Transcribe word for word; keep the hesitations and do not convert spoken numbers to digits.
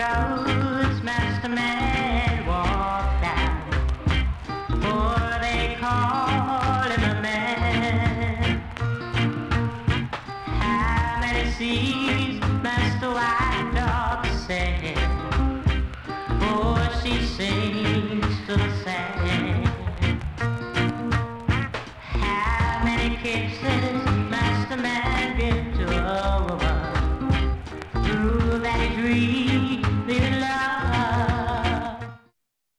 roads Master Man walked down, for they call him a man. How many seas Master White Dog said, oh, she sings to the sand. How many kisses